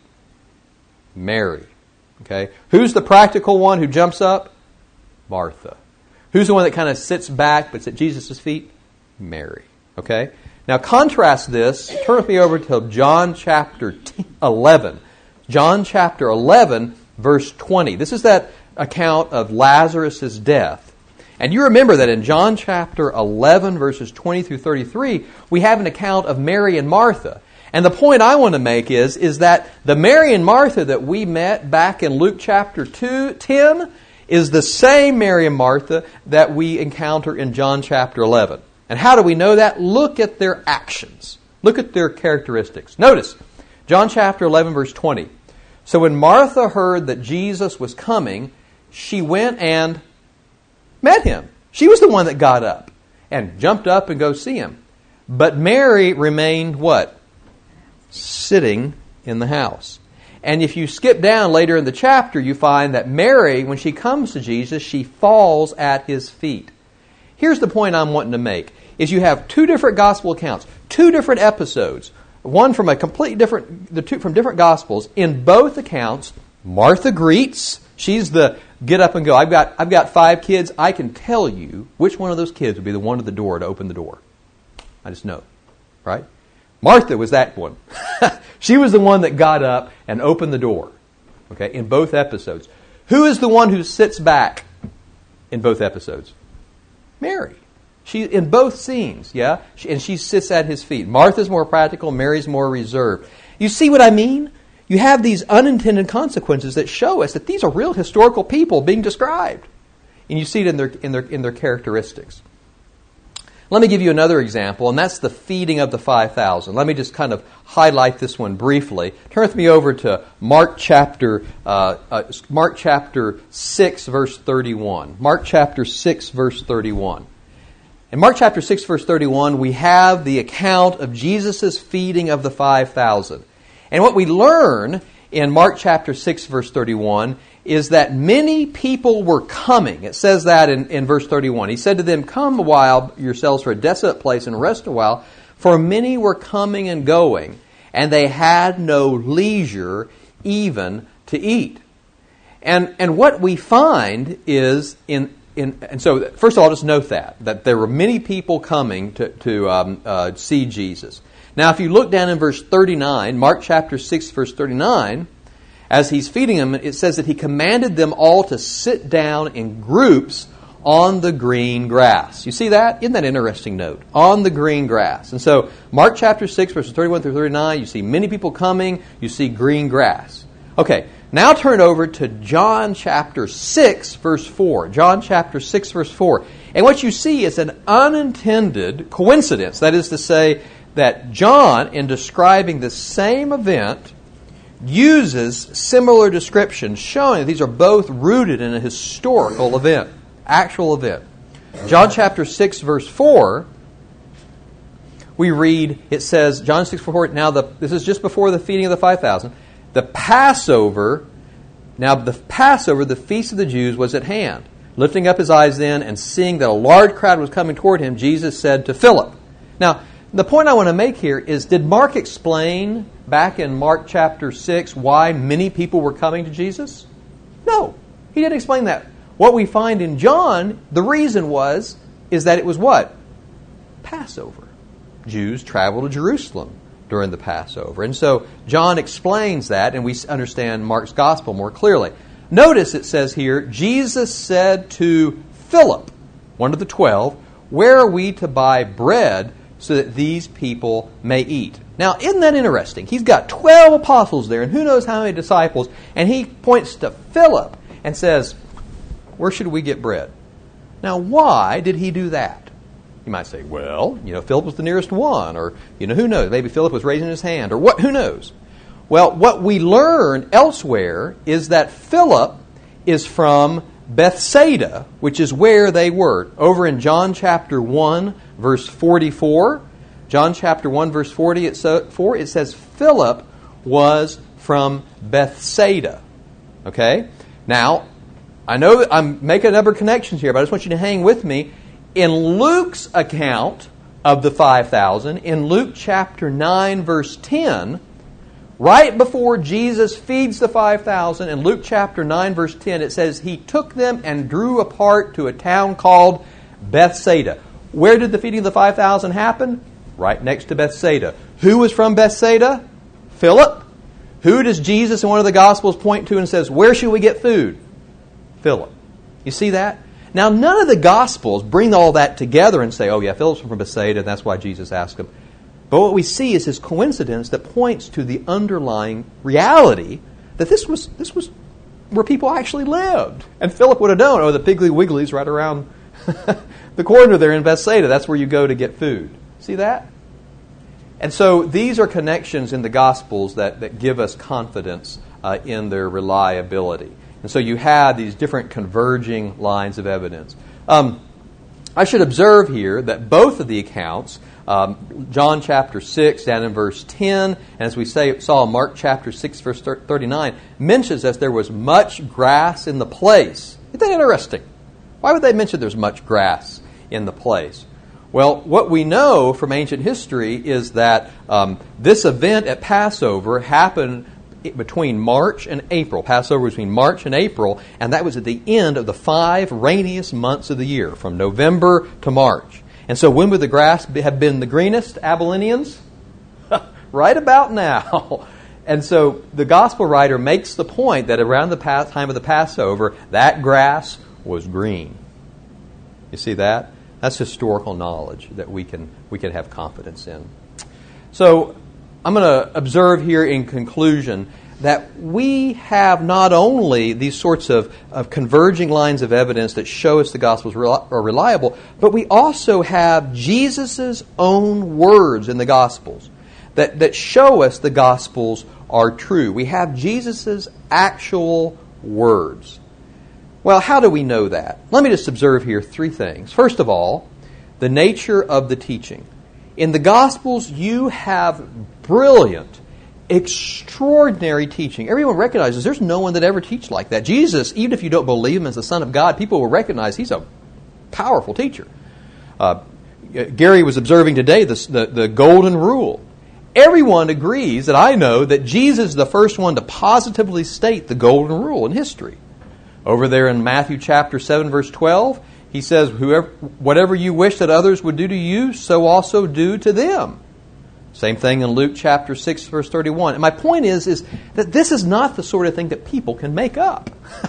Mary. Okay. Who's the practical one who jumps up? Martha. Who's the one that kind of sits back but's at Jesus' feet? Mary. Okay. Now contrast this. Turn with me over to John chapter eleven. John chapter eleven, verse twenty. This is that account of Lazarus' death. And you remember that in John chapter eleven, verses twenty through thirty-three, we have an account of Mary and Martha. And the point I want to make is, is that the Mary and Martha that we met back in Luke chapter two, ten is the same Mary and Martha that we encounter in John chapter eleven. And how do we know that? Look at their actions. Look at their characteristics. Notice, John chapter eleven, verse twenty. So when Martha heard that Jesus was coming, she went and met him. She was the one that got up and jumped up and go see him. But Mary remained what? Sitting in the house. And if you skip down later in the chapter, you find that Mary, when she comes to Jesus, she falls at his feet. Here's the point I'm wanting to make, is you have two different gospel accounts, two different episodes, one from a completely different, the two from different gospels. In both accounts, Martha greets. She's the get up and go. I've got, I've got five kids. I can tell you which one of those kids would be the one at the door to open the door. I just know, right? Martha was that one. She was the one that got up and opened the door. Okay, in both episodes. Who is the one who sits back in both episodes? Mary. She in both scenes, yeah? She, and she sits at his feet. Martha's more practical, Mary's more reserved. You see what I mean? You have these unintended consequences that show us that these are real historical people being described. And you see it in their in their in their characteristics. Let me give you another example, and that's the feeding of the five thousand. Let me just kind of highlight this one briefly. Turn with me over to Mark chapter uh, uh, Mark chapter six, verse thirty-one. Mark chapter six, verse thirty-one. In Mark chapter six, verse thirty-one, we have the account of Jesus' feeding of the five thousand. And what we learn in Mark chapter six, verse thirty-one, is that many people were coming. It says that in, in verse thirty-one. He said to them, "Come a while yourselves for a desolate place and rest a while, for many were coming and going, and they had no leisure even to eat." And and what we find is in in and so first of all, just note that that there were many people coming to to um, uh, see Jesus. Now, if you look down in verse thirty-nine, Mark chapter six, verse thirty-nine. As he's feeding them, it says that he commanded them all to sit down in groups on the green grass. You see that? Isn't that an interesting note? On the green grass. And so, Mark chapter six, verses thirty-one through thirty-nine, you see many people coming, you see green grass. Okay, now turn over to John chapter six, verse four. John chapter six, verse four. And what you see is an unintended coincidence. That is to say, that John, in describing the same event, uses similar descriptions, showing that these are both rooted in a historical event, actual event. John chapter six, verse four, we read, it says, John six, four, now the, this is just before the feeding of the five thousand, the Passover, now the Passover, the feast of the Jews, was at hand. Lifting up his eyes then, and seeing that a large crowd was coming toward him, Jesus said to Philip. Now, the point I want to make here is, did Mark explain back in Mark chapter six why many people were coming to Jesus? No, he didn't explain that. What we find in John, the reason was, is that it was what? Passover. Jews traveled to Jerusalem during the Passover. And so John explains that, and we understand Mark's gospel more clearly. Notice it says here, Jesus said to Philip, one of the twelve, "Where are we to buy bread so that these people may eat?" Now, isn't that interesting? He's got twelve apostles there, and who knows how many disciples, and he points to Philip and says, "Where should we get bread?" Now, why did he do that? You might say, well, you know, Philip was the nearest one, or, you know, who knows? Maybe Philip was raising his hand, or what? Who knows? Well, what we learn elsewhere is that Philip is from Bethsaida, which is where they were. Over in John chapter one, verse forty-four, John chapter one, verse forty, it says Philip was from Bethsaida. Okay? Now, I know that I'm making a number of connections here, but I just want you to hang with me. In Luke's account, of the five thousand, in Luke chapter nine, verse ten, right before Jesus feeds the five thousand, in Luke chapter nine, verse ten, it says, He took them and drew apart to a town called Bethsaida. Where did the feeding of the five thousand happen? Right next to Bethsaida. Who was from Bethsaida? Philip. Who does Jesus in one of the Gospels point to and says, where should we get food? Philip. You see that? Now, none of the Gospels bring all that together and say, oh yeah, Philip's from Bethsaida, and that's why Jesus asked him. But what we see is this coincidence that points to the underlying reality that this was this was where people actually lived. And Philip would have known, oh, the Piggly Wiggly's right around the corner there in Bethsaida. That's where you go to get food. See that? And so these are connections in the Gospels that, that give us confidence uh, in their reliability. And so you have these different converging lines of evidence. Um, I should observe here that both of the accounts, um, John chapter six, down in verse ten, and as we say, saw Mark chapter six, verse thirty-nine, mentions that there was much grass in the place. Isn't that interesting? Why would they mention there's much grass in the place? Well, what we know from ancient history is that um, this event at Passover happened between March and April. Passover was between March and April, and that was at the end of the five rainiest months of the year, from November to March. And so when would the grass have been the greenest, Abilenians? Right about now. And so the gospel writer makes the point that around the time of the Passover, that grass was green. You see that? That's historical knowledge that we can we can have confidence in. So I'm going to observe here in conclusion that we have not only these sorts of, of converging lines of evidence that show us the Gospels are reliable, but we also have Jesus' own words in the Gospels that, that show us the Gospels are true. We have Jesus' actual words. Well, how do we know that? Let me just observe here three things. First of all, the nature of the teaching. In the Gospels, you have brilliant, extraordinary teaching. Everyone recognizes there's no one that ever teaches like that. Jesus, even if you don't believe Him as the Son of God, people will recognize He's a powerful teacher. Uh, Gary was observing today the, the, the Golden Rule. Everyone agrees that I know that Jesus is the first one to positively state the Golden Rule in history. Over there in Matthew chapter seven, verse twelve, He says, "Whoever, whatever you wish that others would do to you, so also do to them." Same thing in Luke chapter six, verse thirty-one. And my point is, is that this is not the sort of thing that people can make up.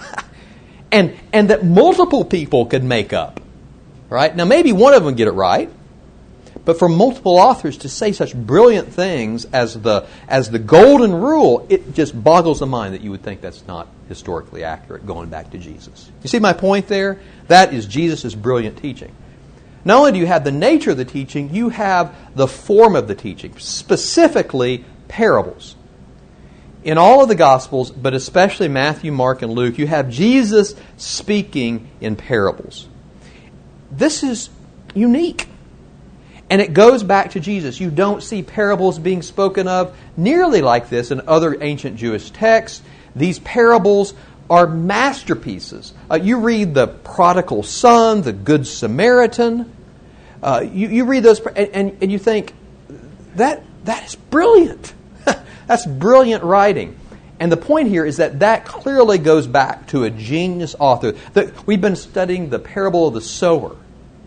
and and that multiple people can make up. Right? Now maybe one of them get it right. But for multiple authors to say such brilliant things as the as the Golden Rule, it just boggles the mind that you would think that's not historically accurate going back to Jesus. You see my point there? That is Jesus' brilliant teaching. Not only do you have the nature of the teaching, you have the form of the teaching, specifically parables. In all of the Gospels, but especially Matthew, Mark, and Luke, you have Jesus speaking in parables. This is unique. And it goes back to Jesus. You don't see parables being spoken of nearly like this in other ancient Jewish texts. These parables are masterpieces. Uh, you read the prodigal son, the good Samaritan. Uh, you, you read those and, and, and you think, that that is brilliant. That's brilliant writing. And the point here is that that clearly goes back to a genius author. That we've been studying the parable of the sower.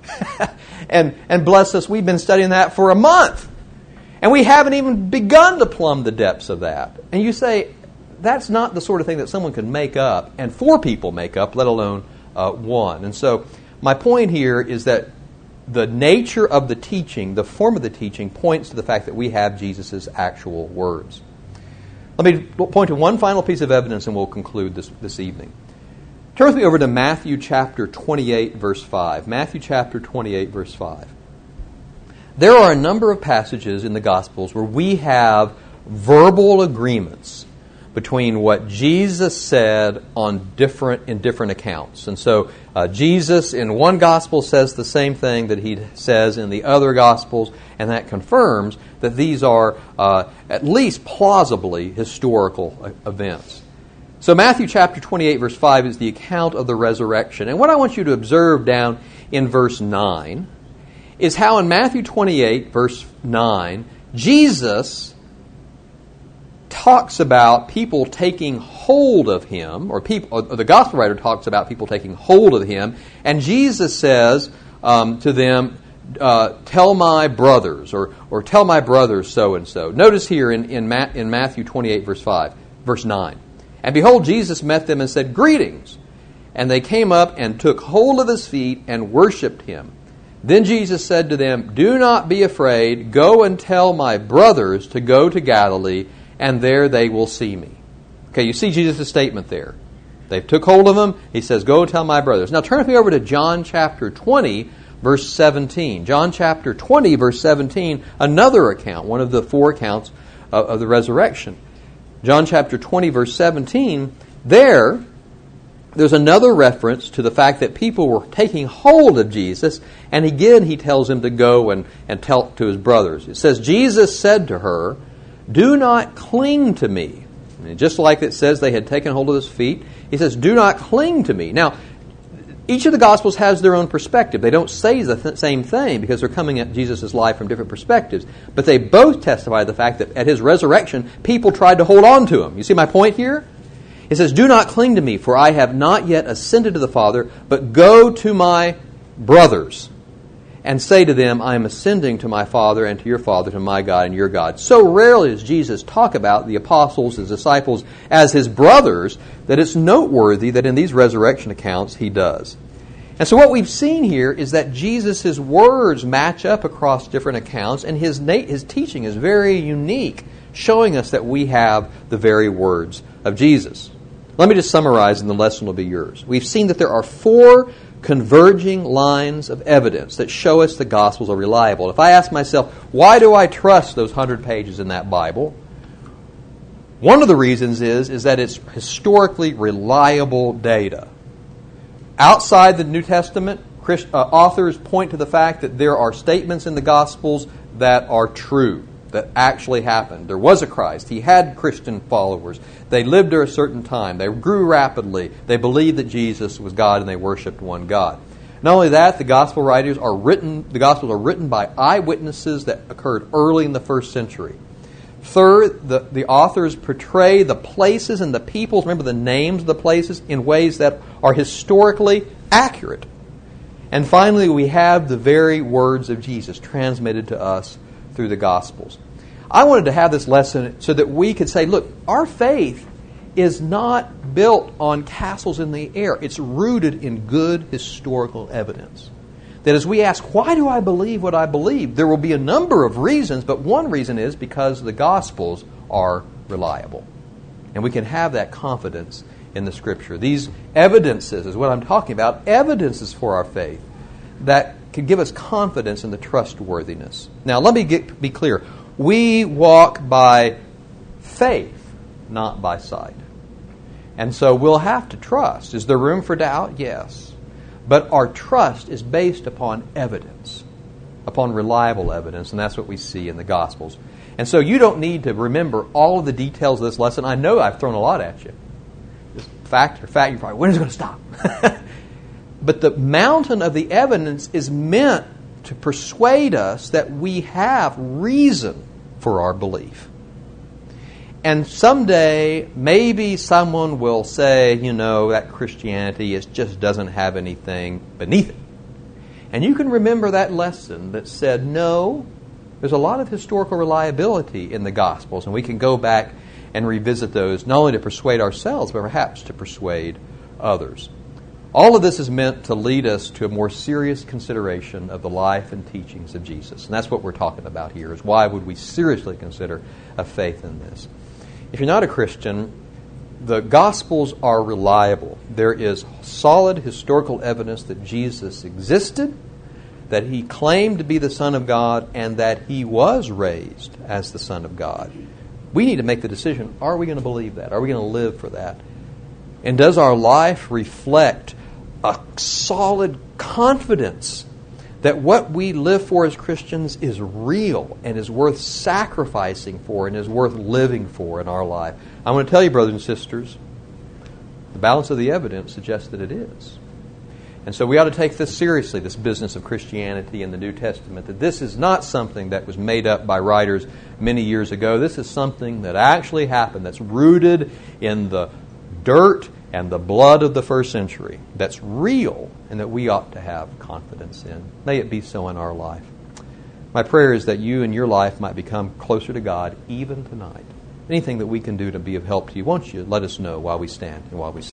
and and bless us, we've been studying that for a month. And we haven't even begun to plumb the depths of that. And you say, that's not the sort of thing that someone can make up, and four people make up, let alone uh, one. And so my point here is that the nature of the teaching, the form of the teaching, points to the fact that we have Jesus' actual words. Let me point to one final piece of evidence and we'll conclude this, this evening. Turn with me over to Matthew chapter twenty-eight, verse five. Matthew chapter twenty-eight, verse five. There are a number of passages in the Gospels where we have verbal agreements between what Jesus said on different in different accounts. And so uh, Jesus in one Gospel says the same thing that He says in the other Gospels, and that confirms that these are uh, at least plausibly historical events. So Matthew chapter twenty-eight, verse five is the account of the resurrection. And what I want you to observe down in verse nine is how in Matthew twenty-eight, verse nine, Jesus talks about people taking hold of him, or people, or the gospel writer talks about people taking hold of him, and Jesus says um, to them, uh, tell my brothers, or or tell my brothers so and so. Notice here in in, Ma- in Matthew twenty-eight, verse five, verse nine, and behold, Jesus met them and said, greetings. And they came up and took hold of his feet and worshipped him. Then Jesus said to them, do not be afraid. Go and tell my brothers to go to Galilee, and there they will see me. Okay, you see Jesus' statement there. They took hold of him. He says, go tell my brothers. Now turn with me over to John chapter twenty, verse seventeen. John chapter twenty, verse seventeen, another account, one of the four accounts of, of the resurrection. John chapter twenty, verse seventeen, there, there's another reference to the fact that people were taking hold of Jesus, and again he tells him to go and, and tell to his brothers. It says, Jesus said to her, do not cling to me. And just like it says they had taken hold of his feet, he says, do not cling to me. Now, each of the Gospels has their own perspective. They don't say the th- same thing because they're coming at Jesus' life from different perspectives. But they both testify to the fact that at his resurrection, people tried to hold on to him. You see my point here? It says, do not cling to me, for I have not yet ascended to the Father, but go to my brothers and say to them, I am ascending to my Father and to your Father, to my God and your God. So rarely does Jesus talk about the apostles, his disciples, as his brothers, that it's noteworthy that in these resurrection accounts he does. And so what we've seen here is that Jesus' words match up across different accounts, and his, na- his teaching is very unique, showing us that we have the very words of Jesus. Let me just summarize, and the lesson will be yours. We've seen that there are four converging lines of evidence that show us the Gospels are reliable. If I ask myself, why do I trust those hundred pages in that Bible? One of the reasons is, is that it's historically reliable data. Outside the New Testament, Christ, uh, authors point to the fact that there are statements in the Gospels that are true, that actually happened. There was a Christ. He had Christian followers. They lived at a certain time. They grew rapidly. They believed that Jesus was God and they worshipped one God. Not only that, the gospel writers are written, the Gospels are written by eyewitnesses that occurred early in the first century. Third, the, the authors portray the places and the peoples, remember the names of the places, in ways that are historically accurate. And finally, we have the very words of Jesus transmitted to us through the Gospels. I wanted to have this lesson so that we could say, look, our faith is not built on castles in the air. It's rooted in good historical evidence. That as we ask, why do I believe what I believe? There will be a number of reasons, but one reason is because the Gospels are reliable. And we can have that confidence in the Scripture. These evidences is what I'm talking about, evidences for our faith that can give us confidence in the trustworthiness. Now, let me get, be clear. We walk by faith, not by sight. And so we'll have to trust. Is there room for doubt? Yes. But our trust is based upon evidence, upon reliable evidence, and that's what we see in the Gospels. And so you don't need to remember all of the details of this lesson. I know I've thrown a lot at you. Just fact or fact, you're probably, when is it going to stop? But the mountain of the evidence is meant to persuade us that we have reason for our belief. And someday, maybe someone will say, you know, that Christianity is, just doesn't have anything beneath it. And you can remember that lesson that said, no, there's a lot of historical reliability in the Gospels, and we can go back and revisit those, not only to persuade ourselves, but perhaps to persuade others. All of this is meant to lead us to a more serious consideration of the life and teachings of Jesus. And that's what we're talking about here, is why would we seriously consider a faith in this? If you're not a Christian, the Gospels are reliable. There is solid historical evidence that Jesus existed, that he claimed to be the Son of God, and that he was raised as the Son of God. We need to make the decision, are we going to believe that? Are we going to live for that? And does our life reflect a solid confidence that what we live for as Christians is real and is worth sacrificing for and is worth living for in our life? I want to tell you, brothers and sisters, the balance of the evidence suggests that it is. And so we ought to take this seriously, this business of Christianity in the New Testament, that this is not something that was made up by writers many years ago. This is something that actually happened, that's rooted in the dirt and the blood of the first century, that's real, and that we ought to have confidence in. May it be so in our life. My prayer is that you and your life might become closer to God even tonight. Anything that we can do to be of help to you, won't you let us know while we stand and while we